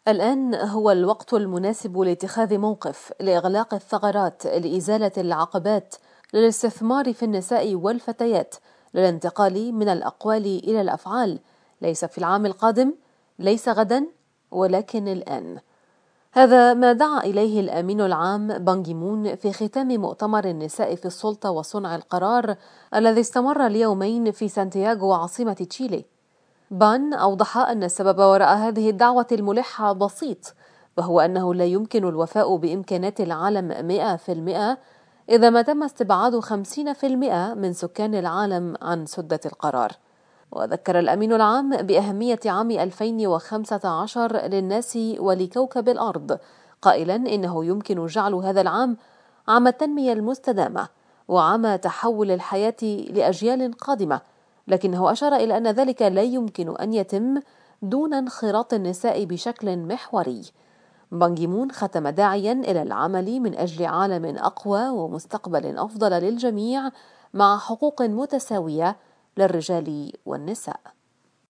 الآن هو الوقت المناسب لاتخاذ موقف لإغلاق الثغرات، لإزالة العقبات، للاستثمار في النساء والفتيات، للانتقال من الأقوال إلى الأفعال، ليس في العام القادم، ليس غدا، ولكن الآن. هذا ما دعا إليه الأمين العام بان كي مون في ختام مؤتمر النساء في السلطة وصنع القرار الذي استمر اليومين في سانتياغو عاصمة تشيلي. بان أوضح أن السبب وراء هذه الدعوة الملحة بسيط، وهو أنه لا يمكن الوفاء بإمكانات العالم 100% إذا ما تم استبعاد 50% من سكان العالم عن سدة القرار. وذكر الأمين العام بأهمية عام 2015 للناس ولكوكب الأرض، قائلا إنه يمكن جعل هذا العام عام التنمية المستدامة وعام تحول الحياة لأجيال قادمة، لكنه أشار إلى أن ذلك لا يمكن أن يتم دون انخراط النساء بشكل محوري. بان كي مون ختم داعيا إلى العمل من أجل عالم أقوى ومستقبل أفضل للجميع، مع حقوق متساوية للرجال والنساء.